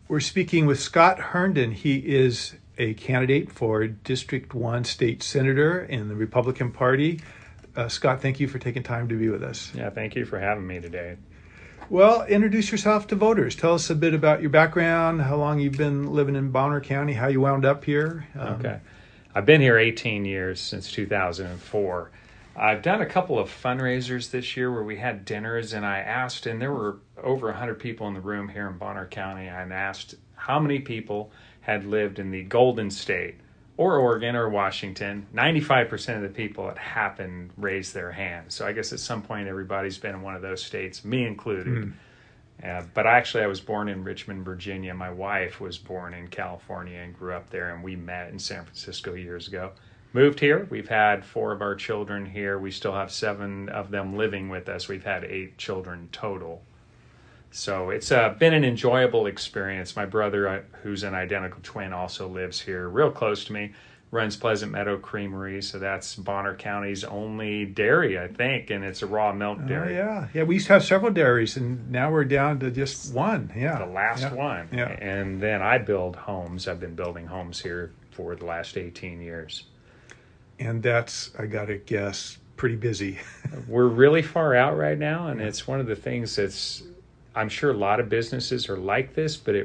We're speaking with Scott Herndon. He is a candidate for District 1 State Senator in the Republican Party. Scott, thank you for taking time to be with us. Yeah, thank you for having me today. Well, introduce yourself to voters. Tell us a bit about your background, how long you've been living in Bonner County, how you wound up here. Okay. I've been here 18 years, since 2004. I've done a couple of fundraisers this year where we had dinners, and I asked, and there were over 100 people in the room here in Bonner County, and asked how many people had lived in the Golden State or Oregon or Washington. 95% of the people that happened raised their hands. So I guess at some point everybody's been in one of those states, me included. But I was born in Richmond, Virginia. My wife was born in California and grew up there, and we met in San Francisco years ago. Moved here. We've had 4 of our children here. We still have 7 of them living with us. We've had 8 children total. So it's been an enjoyable experience. My brother, who's an identical twin, also lives here real close to me, runs Pleasant Meadow Creamery. So that's Bonner County's only dairy, I think, and it's a raw milk dairy. Yeah, we used to have several dairies, and now we're down to just one. Yeah, the last one. Yeah. And then I build homes. I've been building homes here for the last 18 years. And that's, I got to guess, pretty busy. We're really far out right now, and it's one of the things I'm sure a lot of businesses are like this, but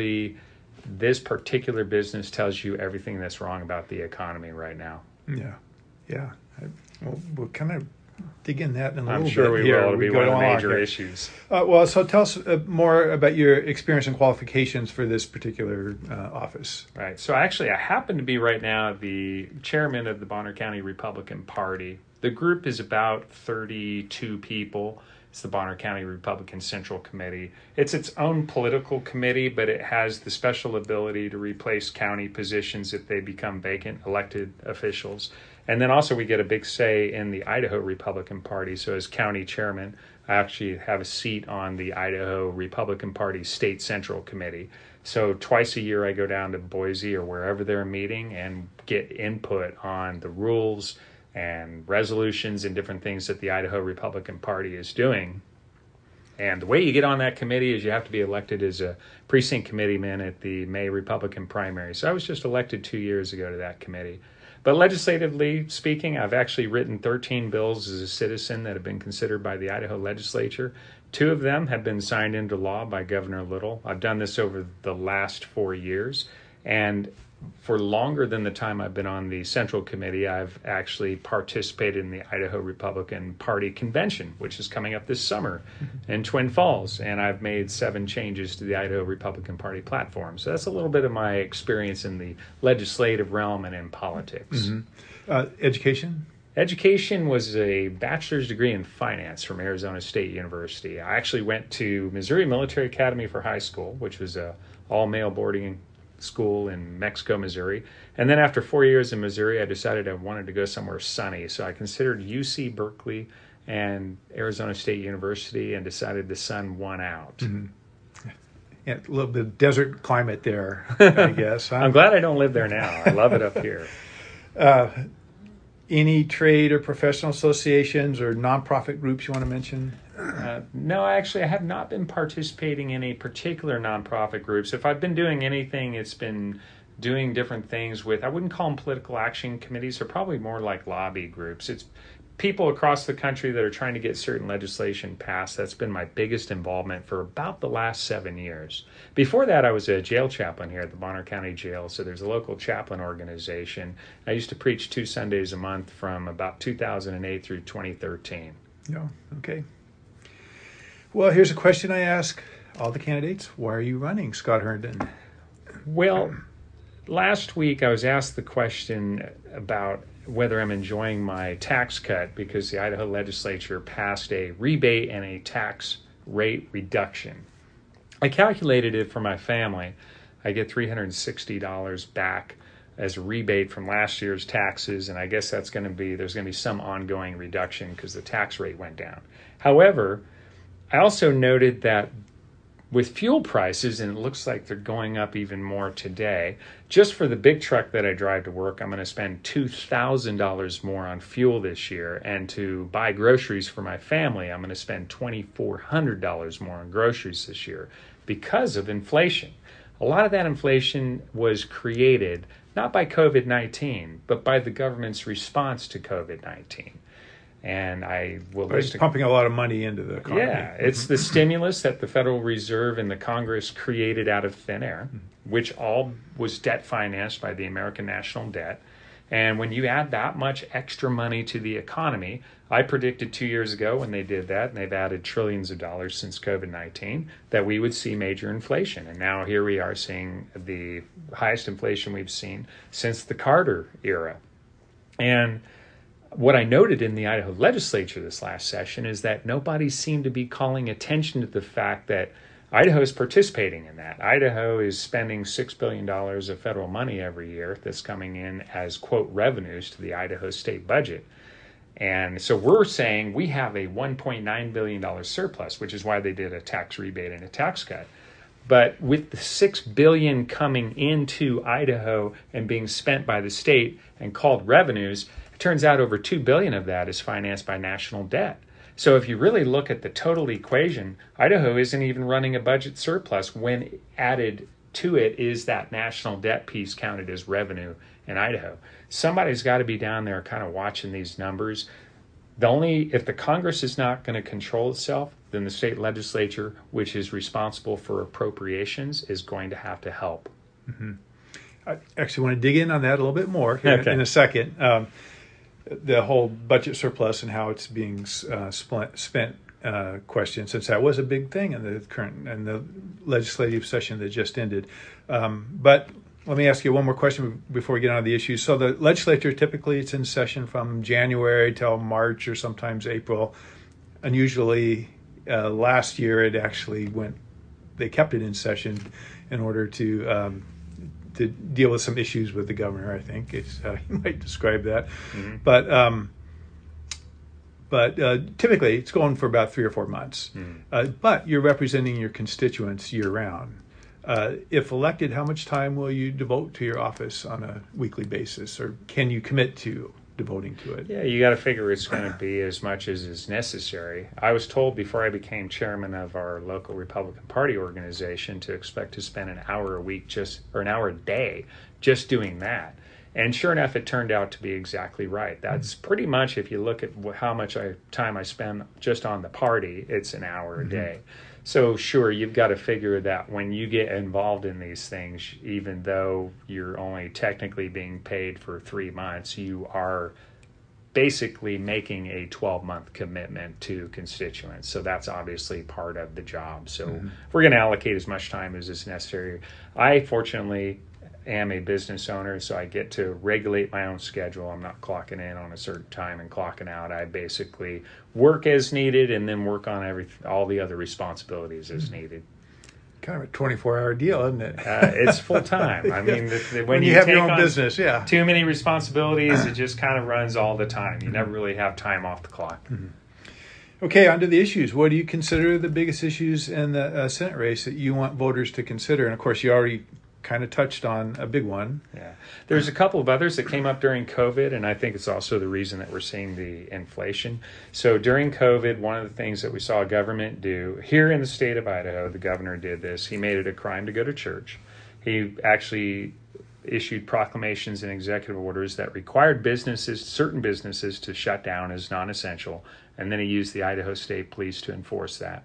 this particular business tells you everything that's wrong about the economy right now. Yeah. We'll kind of dig in that in a little bit. I'm sure we will. It'll be one of the major issues. So tell us more about your experience and qualifications for this particular office. Right. So I happen to be right now the chairman of the Bonner County Republican Party. The group is about 32 people. It's the Bonner County Republican Central Committee. It's its own political committee, but it has the special ability to replace county positions if they become vacant, elected officials. And then also we get a big say in the Idaho Republican Party. So as county chairman, I actually have a seat on the Idaho Republican Party State Central Committee. So twice a year I go down to Boise or wherever they're meeting and get input on the rules and resolutions and different things that the Idaho Republican Party is doing. And the way you get on that committee is you have to be elected as a precinct committeeman at the May Republican primary. So I was just elected 2 years ago to that committee. But legislatively speaking, I've actually written 13 bills as a citizen that have been considered by the Idaho legislature. 2 of them have been signed into law by Governor Little. I've done this over the last 4 years. And for longer than the time I've been on the Central Committee, I've actually participated in the Idaho Republican Party Convention, which is coming up this summer in Twin Falls. And I've made 7 changes to the Idaho Republican Party platform. So that's a little bit of my experience in the legislative realm and in politics. Education? Education was a bachelor's degree in finance from Arizona State University. I actually went to Missouri Military Academy for high school, which was a all-male boarding school in Mexico, Missouri. And then after 4 years in Missouri, I decided I wanted to go somewhere sunny. So I considered UC Berkeley and Arizona State University and decided the sun won out. Yeah, a little bit of desert climate there, I guess. Huh? I'm glad I don't live there now. I love it up here. Any trade or professional associations or nonprofit groups you want to mention? No, actually, I have not been participating in any particular nonprofit groups. If I've been doing anything, it's been doing different things with, I wouldn't call them political action committees, they're probably more like lobby groups. It's people across the country that are trying to get certain legislation passed. That's been my biggest involvement for about the last 7 years. Before that, I was a jail chaplain here at the Bonner County Jail, so there's a local chaplain organization. I used to preach 2 Sundays a month from about 2008 through 2013. No, okay. Well, here's a question I ask all the candidates. Why are you running, Scott Herndon? Well, last week I was asked the question about whether I'm enjoying my tax cut because the Idaho legislature passed a rebate and a tax rate reduction. I calculated it for my family. I get $360 back as a rebate from last year's taxes, and I guess there's going to be some ongoing reduction because the tax rate went down. However, I also noted that with fuel prices, and it looks like they're going up even more today, just for the big truck that I drive to work, I'm going to spend $2,000 more on fuel this year. And to buy groceries for my family, I'm going to spend $2,400 more on groceries this year because of inflation. A lot of that inflation was created not by COVID-19, but by the government's response to COVID-19. And I will It's pumping a lot of money into the economy. Yeah, it's the stimulus that the Federal Reserve and the Congress created out of thin air, which all was debt financed by the American national debt. And when you add that much extra money to the economy, I predicted 2 years ago when they did that, and they've added trillions of dollars since COVID-19, that we would see major inflation. And now here we are seeing the highest inflation we've seen since the Carter era. And what I noted in the Idaho legislature this last session is that nobody seemed to be calling attention to the fact that Idaho is participating in that. Idaho is spending $6 billion of federal money every year that's coming in as, quote, revenues to the Idaho state budget. And so we're saying we have a $1.9 billion surplus, which is why they did a tax rebate and a tax cut. But with the $6 billion coming into Idaho and being spent by the state and called revenues, it turns out over $2 billion of that is financed by national debt. So if you really look at the total equation, Idaho isn't even running a budget surplus when added to it is that national debt piece counted as revenue in Idaho. Somebody's got to be down there kind of watching these numbers. If the Congress is not going to control itself, then the state legislature, which is responsible for appropriations, is going to have to help. Mm-hmm. I actually want to dig in on that a little bit more here in a second. The whole budget surplus and how it's being spent question, since that was a big thing in the legislative session that just ended. But let me ask you one more question before we get on to the issues. So the legislature, typically it's in session from January till March or sometimes April. Unusually, last year they kept it in session in order to deal with some issues with the governor, I think is how you might describe that. Mm-hmm. But typically it's going for about 3 or 4 months. Mm-hmm. But you're representing your constituents year round. If elected, how much time will you devote to your office on a weekly basis, or can you commit to devoting to it? Yeah, you got to figure it's going to be as much as is necessary. I was told before I became chairman of our local Republican Party organization to expect to spend an hour a week or an hour a day just doing that. And sure enough, it turned out to be exactly right. That's pretty much, if you look at how much time I spend just on the party, it's an hour a day. So sure, you've got to figure that when you get involved in these things, even though you're only technically being paid for 3 months, you are basically making a 12-month commitment to constituents. So that's obviously part of the job. So we're going to allocate as much time as is necessary. I fortunately am a business owner, so I get to regulate my own schedule. I'm not clocking in on a certain time and clocking out. I basically work as needed and then work on all the other responsibilities as needed. Kind of a 24-hour deal, isn't it? It's full time. I mean, when you have your own business, yeah. Too many responsibilities, it just kind of runs all the time. You never really have time off the clock. Mm-hmm. Okay, on to the issues. What do you consider the biggest issues in the Senate race that you want voters to consider? And of course, you already kind of touched on a big one. Yeah. There's a couple of others that came up during COVID, and I think it's also the reason that we're seeing the inflation. So during COVID, one of the things that we saw government do here in the state of Idaho, the governor did this. He made it a crime to go to church. He actually issued proclamations and executive orders that required certain businesses to shut down as non-essential, and then he used the Idaho State Police to enforce that.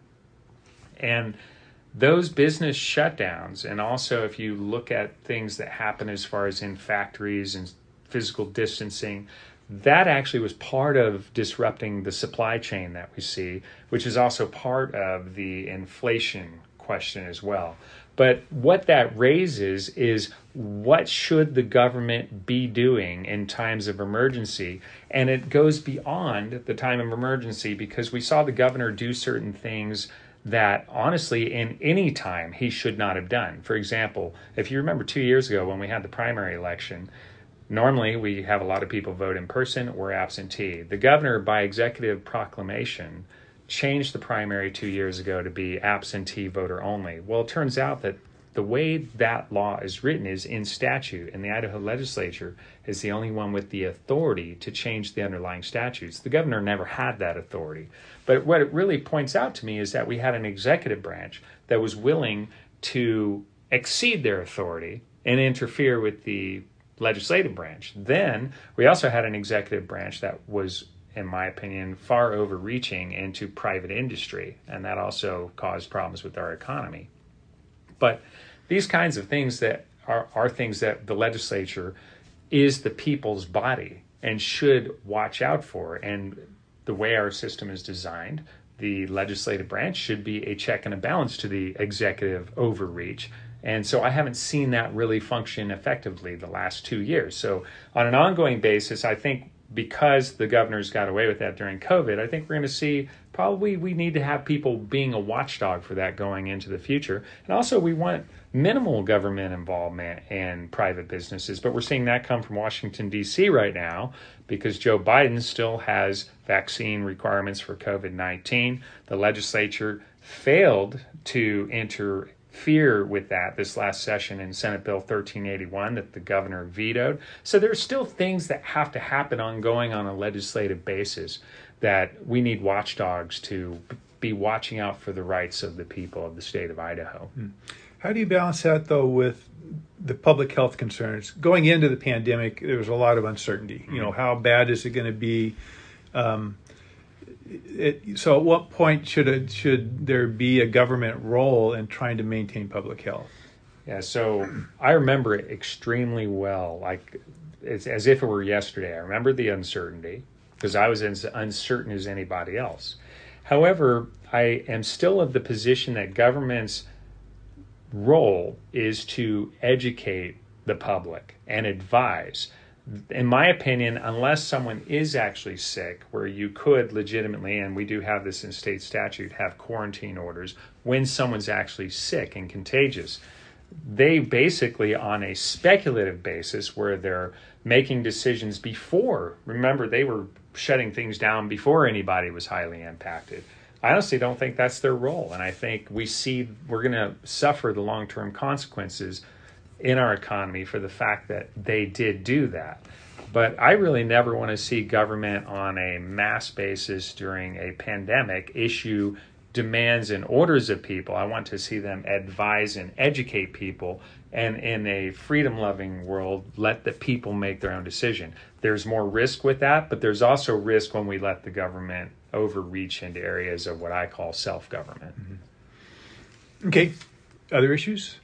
And those business shutdowns, and also if you look at things that happen as far as in factories and physical distancing, that actually was part of disrupting the supply chain that we see, which is also part of the inflation question as well. But what that raises is, what should the government be doing in times of emergency? And it goes beyond the time of emergency, because we saw the governor do certain things that honestly in any time he should not have done. For example, if you remember 2 years ago when we had the primary election, normally we have a lot of people vote in person or absentee. The governor, by executive proclamation, changed the primary 2 years ago to be absentee voter only. Well, it turns out that the way that law is written is in statute, and the Idaho legislature is the only one with the authority to change the underlying statutes. The governor never had that authority. But what it really points out to me is that we had an executive branch that was willing to exceed their authority and interfere with the legislative branch. Then we also had an executive branch that was, in my opinion, far overreaching into private industry, and that also caused problems with our economy. But these kinds of things that are things that the legislature is the people's body and should watch out for. And the way our system is designed, the legislative branch should be a check and a balance to the executive overreach. And so I haven't seen that really function effectively the last 2 years. So on an ongoing basis, I think because the governors got away with that during COVID, I think we're going to see probably we need to have people being a watchdog for that going into the future. And also we want minimal government involvement in private businesses, but we're seeing that come from Washington, D.C. right now because Joe Biden still has vaccine requirements for COVID-19. The legislature failed to interfere with that this last session in Senate Bill 1381 that the governor vetoed. So there's still things that have to happen ongoing on a legislative basis that we need watchdogs to be watching out for the rights of the people of the state of Idaho. How do you balance that, though, with the public health concerns? Going into the pandemic, there was a lot of uncertainty. You know, how bad is it going to be? So at what point should there be a government role in trying to maintain public health? Yeah, so I remember it extremely well, like it's as if it were yesterday. I remember the uncertainty because I was as uncertain as anybody else. However, I am still of the position that government's role is to educate the public and advise. In my opinion, unless someone is actually sick, where you could legitimately, and we do have this in state statute, have quarantine orders when someone's actually sick and contagious, they basically, on a speculative basis where they're making decisions before, remember, they were shutting things down before anybody was highly impacted. I honestly don't think that's their role. And I think we're going to suffer the long-term consequences in our economy for the fact that they did do that. But I really never want to see government on a mass basis during a pandemic issue demands and orders of people. I want to see them advise and educate people, and in a freedom-loving world, let the people make their own decision. There's more risk with that, but there's also risk when we let the government overreach into areas of what I call self-government. Mm-hmm. Okay. Other issues?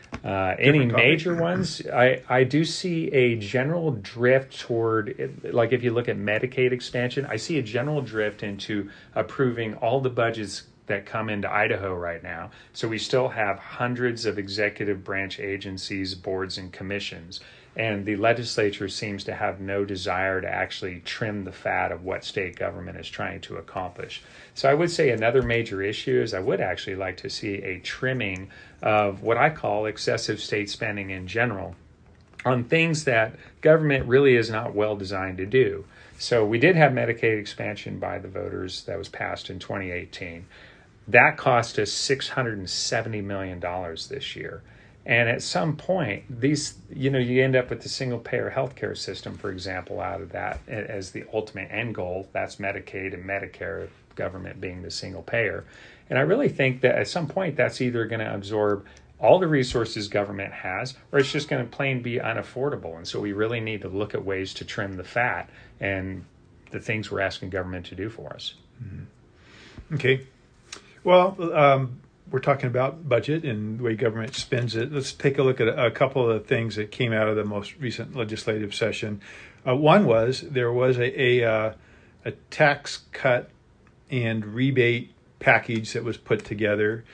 Any major ones? I do see a general drift toward, like if you look at Medicaid expansion, I see a general drift into approving all the budgets that come into Idaho right now. So we still have hundreds of executive branch agencies, boards, and commissions. And the legislature seems to have no desire to actually trim the fat of what state government is trying to accomplish. So I would say another major issue is I would actually like to see a trimming of what I call excessive state spending in general on things that government really is not well designed to do. So we did have Medicaid expansion by the voters that was passed in 2018. That cost us $670 million this year. And at some point, you end up with the single-payer healthcare system, for example, out of that as the ultimate end goal. That's Medicaid and Medicare, government being the single payer. And I really think that at some point, that's either going to absorb all the resources government has, or it's just going to plain be unaffordable. And so we really need to look at ways to trim the fat and the things we're asking government to do for us. Mm-hmm. Okay. Well, we're talking about budget and the way government spends it. Let's take a look at a couple of things that came out of the most recent legislative session. One was there was a tax cut and rebate package that was put together.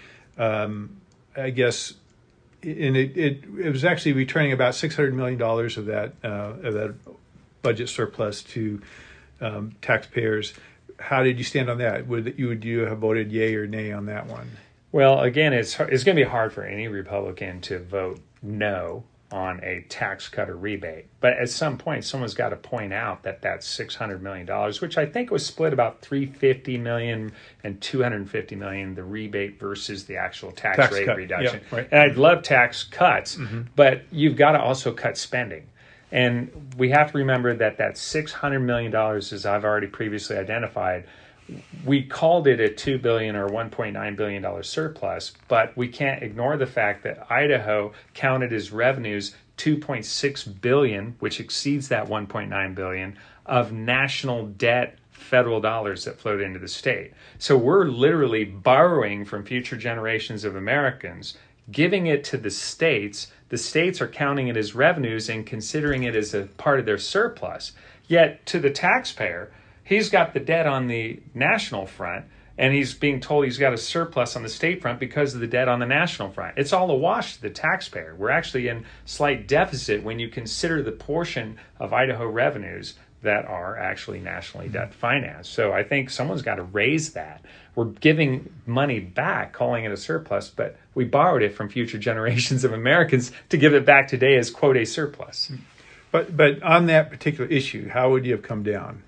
I guess, and it was actually returning about $600 million of that budget surplus to taxpayers. How did you stand on that? Would you have voted yay or nay on that one? Well, again, it's going to be hard for any Republican to vote no on a tax cut or rebate. But at some point, someone's got to point out that that's $600 million, which I think was split about $350 million and $250 million, the rebate versus the actual tax rate reduction. Yeah, right. And I'd love tax cuts, but you've got to also cut spending. And we have to remember that $600 million, as I've already previously identified, we called it a $2 billion or $1.9 billion surplus, but we can't ignore the fact that Idaho counted as revenues $2.6 billion, which exceeds that $1.9 billion of national debt federal dollars that flowed into the state. So we're literally borrowing from future generations of Americans, giving it to the states. The states are counting it as revenues and considering it as a part of their surplus. Yet to the taxpayer, he's got the debt on the national front, and he's being told he's got a surplus on the state front because of the debt on the national front. It's all a wash to the taxpayer. We're actually in slight deficit when you consider the portion of Idaho revenues that are actually nationally debt financed. So I think someone's got to raise that. We're giving money back, calling it a surplus, but we borrowed it from future generations of Americans to give it back today as, quote, a surplus. But on that particular issue, how would you have come down?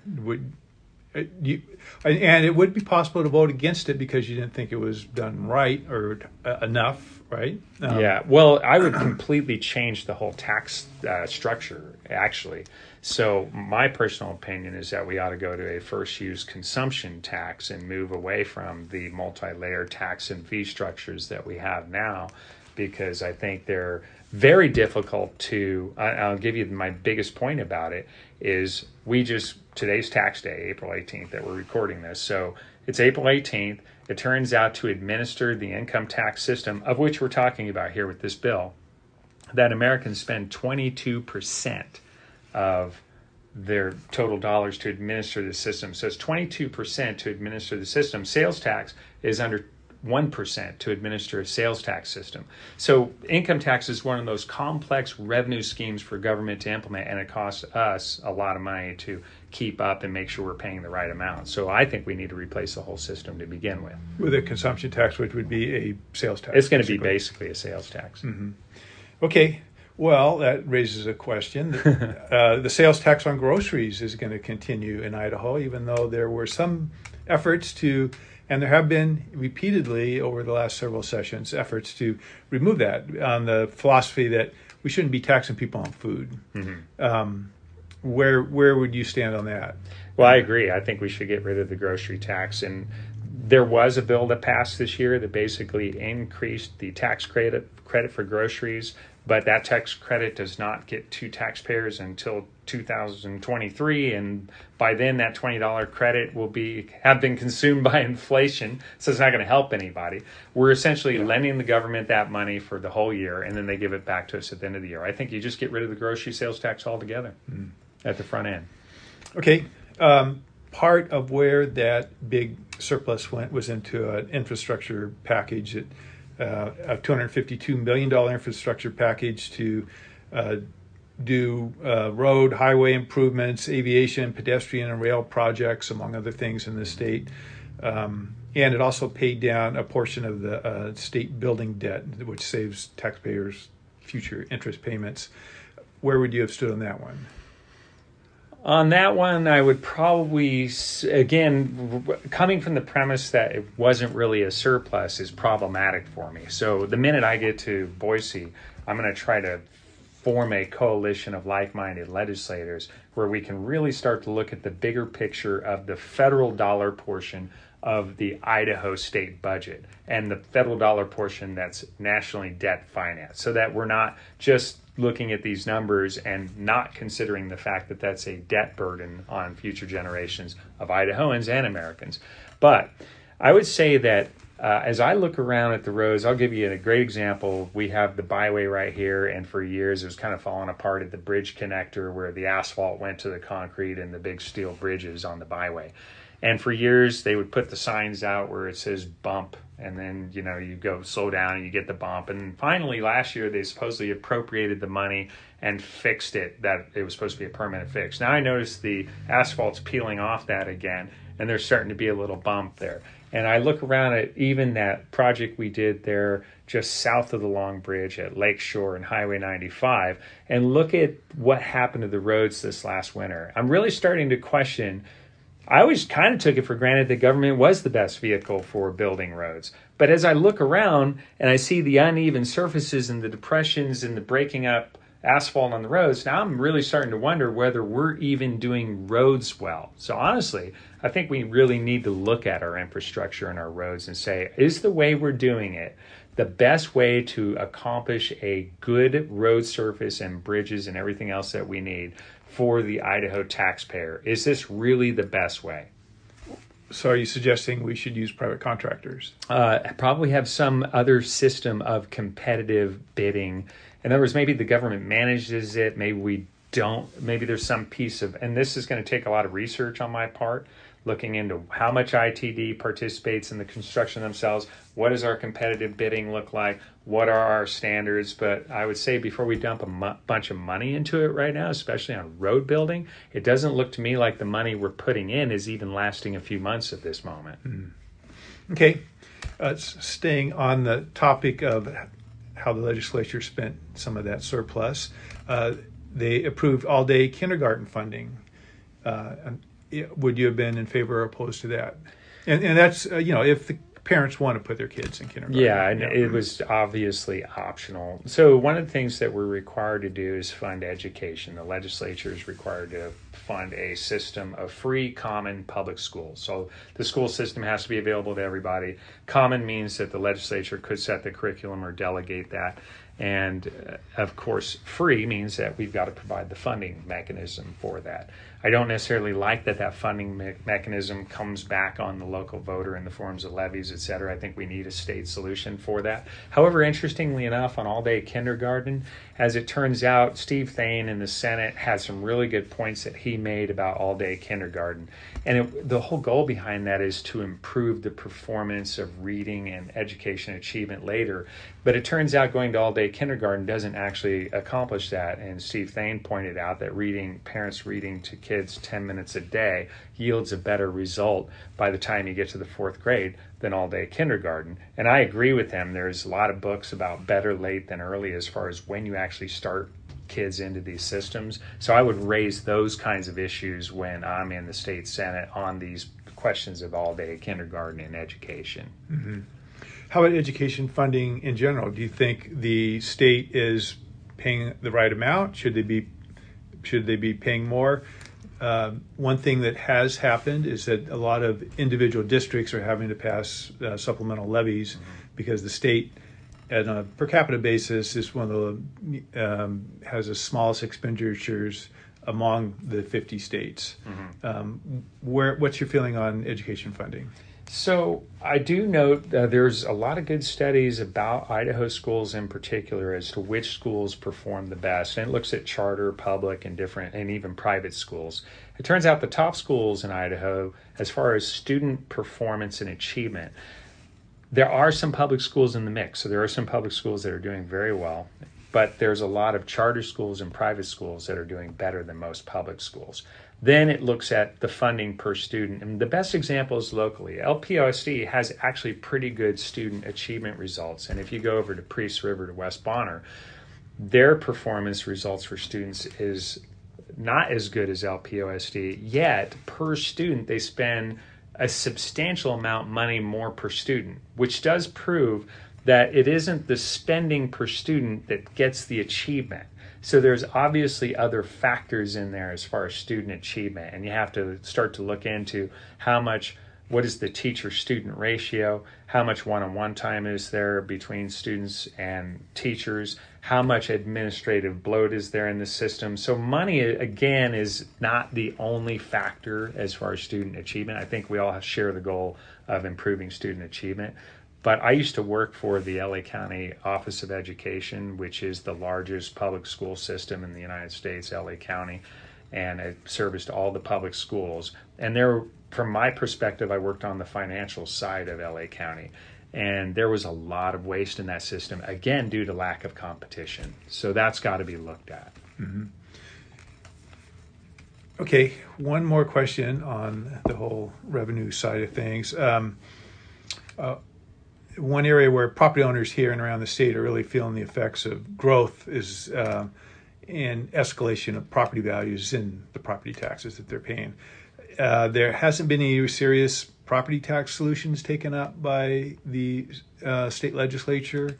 And it would be possible to vote against it because you didn't think it was done right or enough, right? Yeah. Well, I would completely change the whole tax structure, actually. So my personal opinion is that we ought to go to a first-use consumption tax and move away from the multi-layer tax and fee structures that we have now, because I think they're very difficult to, I'll give you my biggest point about it, is today's tax day, April 18th, that we're recording this. So it's April 18th. It turns out to administer the income tax system, of which we're talking about here with this bill, that Americans spend 22% of their total dollars to administer the system. So it's 22% to administer the system. Sales tax is under 1% to administer a sales tax system. So income tax is one of those complex revenue schemes for government to implement, and it costs us a lot of money to keep up and make sure we're paying the right amount. So I think we need to replace the whole system to begin with. With a consumption tax, which would be a sales tax. It's going to be basically a sales tax. Mm-hmm. Okay. Well, that raises a question. The sales tax on groceries is going to continue in Idaho, even though there were some efforts to, and there have been repeatedly over the last several sessions, efforts to remove that on the philosophy that we shouldn't be taxing people on food. Mm-hmm. Where would you stand on that? Well, I agree. I think we should get rid of the grocery tax. And there was a bill that passed this year that basically increased the tax credit for groceries, but that tax credit does not get to taxpayers until 2023, and by then that $20 credit will have been consumed by inflation, so it's not going to help anybody. We're essentially lending the government that money for the whole year, and then they give it back to us at the end of the year. I think you just get rid of the grocery sales tax altogether at the front end. Okay. Part of where that big surplus went was into an infrastructure package, a $252 million infrastructure package to do road, highway improvements, aviation, pedestrian, and rail projects, among other things in the state. And it also paid down a portion of the state building debt, which saves taxpayers future interest payments. Where would you have stood on that one? On that one, I would probably, again, coming from the premise that it wasn't really a surplus is problematic for me. So the minute I get to Boise, I'm going to try to form a coalition of like-minded legislators where we can really start to look at the bigger picture of the federal dollar portion of the Idaho state budget and the federal dollar portion that's nationally debt financed, so that we're not just looking at these numbers and not considering the fact that that's a debt burden on future generations of Idahoans and Americans. But I would say that as I look around at the roads, I'll give you a great example. We have the byway right here, and for years it was kind of falling apart at the bridge connector where the asphalt went to the concrete and the big steel bridges on the byway. And for years, they would put the signs out where it says bump, and then, you go slow down and you get the bump. And finally, last year, they supposedly appropriated the money and fixed it, that it was supposed to be a permanent fix. Now I notice the asphalt's peeling off that again, and there's starting to be a little bump there. And I look around at even that project we did there just south of the Long Bridge at Lakeshore and Highway 95, and look at what happened to the roads this last winter. I'm really starting to question. I always kind of took it for granted that government was the best vehicle for building roads. But as I look around and I see the uneven surfaces and the depressions and the breaking up asphalt on the roads. Now I'm really starting to wonder whether we're even doing roads well. So honestly, I think we really need to look at our infrastructure and our roads and say, is the way we're doing it the best way to accomplish a good road surface and bridges and everything else that we need for the Idaho taxpayer? Is this really the best way? So are you suggesting we should use private contractors? Probably have some other system of competitive bidding. In other words, maybe the government manages it, maybe we don't, maybe there's some piece of, and this is going to take a lot of research on my part, looking into how much ITD participates in the construction themselves. What does our competitive bidding look like? What are our standards? But I would say before we dump a bunch of money into it right now, especially on road building, it doesn't look to me like the money we're putting in is even lasting a few months at this moment. Okay. Staying on the topic of how the legislature spent some of that surplus, they approved all-day kindergarten funding. Would you have been in favor or opposed to that? And that's, if the parents want to put their kids in kindergarten. Yeah, and it was obviously optional. So one of the things that we're required to do is fund education. The legislature is required to fund a system of free, common public schools. So the school system has to be available to everybody. Common means that the legislature could set the curriculum or delegate that. And of course, free means that we've got to provide the funding mechanism for that. I don't necessarily like that funding mechanism comes back on the local voter in the forms of levies, et cetera. I think we need a state solution for that. However, interestingly enough, on all-day kindergarten, as it turns out, Steve Thane in the Senate had some really good points that he made about all-day kindergarten. And the whole goal behind that is to improve the performance of reading and education achievement later. But it turns out going to all-day kindergarten doesn't actually accomplish that. And Steve Thane pointed out that parents reading to kids 10 minutes a day yields a better result by the time you get to the fourth grade than all-day kindergarten. And I agree with him. There's a lot of books about better late than early as far as when you actually start kids into these systems. So I would raise those kinds of issues when I'm in the state Senate on these questions of all-day kindergarten and education. Mm-hmm. How about education funding in general? Do you think the state is paying the right amount? Should they be paying more? One thing that has happened is that a lot of individual districts are having to pass supplemental levies because the state, on a per capita basis, is one of the has the smallest expenditures among the 50 states. What's your feeling on education funding? So I do note there's a lot of good studies about Idaho schools in particular as to which schools perform the best. And it looks at charter, public, and even private schools. It turns out the top schools in Idaho, as far as student performance and achievement, there are some public schools in the mix. So there are some public schools that are doing very well. But there's a lot of charter schools and private schools that are doing better than most public schools. Then it looks at the funding per student. And the best example is locally. LPOSD has actually pretty good student achievement results. And if you go over to Priest River to West Bonner, their performance results for students is not as good as LPOSD, yet per student they spend a substantial amount of money more per student, which does prove that it isn't the spending per student that gets the achievement. So there's obviously other factors in there as far as student achievement, and you have to start to look into what is the teacher-student ratio, how much one-on-one time is there between students and teachers, how much administrative bloat is there in the system. So money, again, is not the only factor as far as student achievement. I think we all share the goal of improving student achievement. But I used to work for the LA County Office of Education, which is the largest public school system in the United States, LA County, and it serviced all the public schools. And from my perspective, I worked on the financial side of LA County. And there was a lot of waste in that system, again, due to lack of competition. So that's got to be looked at. Mm-hmm. Okay, one more question on the whole revenue side of things. One area where property owners here and around the state are really feeling the effects of growth is in escalation of property values in the property taxes that they're paying. There hasn't been any serious property tax solutions taken up by the state legislature.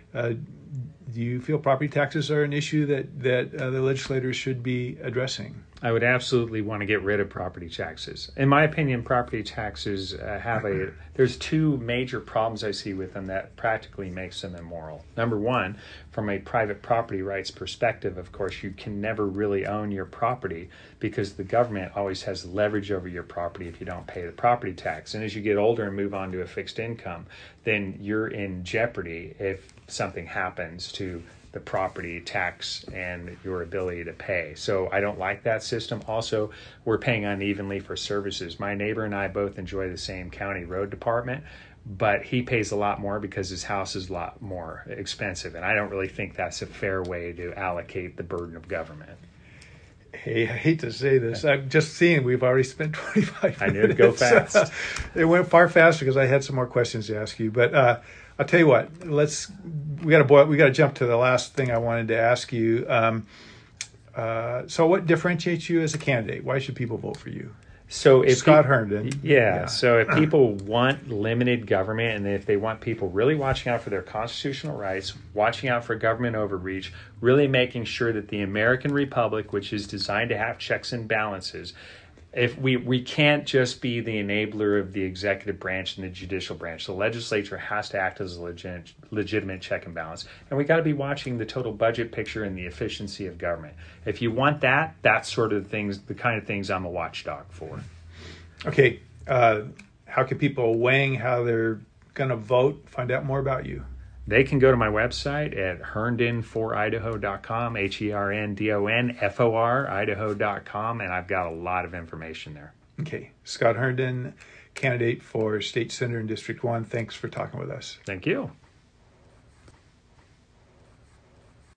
Do you feel property taxes are an issue that the legislators should be addressing? I would absolutely want to get rid of property taxes. In my opinion, property taxes there's two major problems I see with them that practically makes them immoral. Number one, from a private property rights perspective, of course, you can never really own your property because the government always has leverage over your property if you don't pay the property tax. And as you get older and move on to a fixed income, then you're in jeopardy if something happens to the property tax and your ability to pay. So I don't like that system. Also, we're paying unevenly for services. My neighbor and I both enjoy the same county road department, but he pays a lot more because his house is a lot more expensive. And I don't really think that's a fair way to allocate the burden of government. Hey, I hate to say this. I'm just seeing we've already spent 25 minutes. I knew it'd go fast. It went far faster because I had some more questions to ask you. But I'll tell you what. We got to jump to the last thing I wanted to ask you. So, what differentiates you as a candidate? Why should people vote for you? So if Scott Herndon. Yeah. So if people want limited government and if they want people really watching out for their constitutional rights, watching out for government overreach, really making sure that the American Republic, which is designed to have checks and balances, if we can't just be the enabler of the executive branch and the judicial branch. The legislature has to act as a legitimate check and balance. And we got to be watching the total budget picture and the efficiency of government. If you want that, that's sort of the kind of things I'm a watchdog for. Okay. How can people weighing how they're going to vote find out more about you? They can go to my website at herndonforidaho.com, HERNDONFOR, Idaho.com, and I've got a lot of information there. Okay. Scott Herndon, candidate for State Senator in District 1. Thanks for talking with us. Thank you.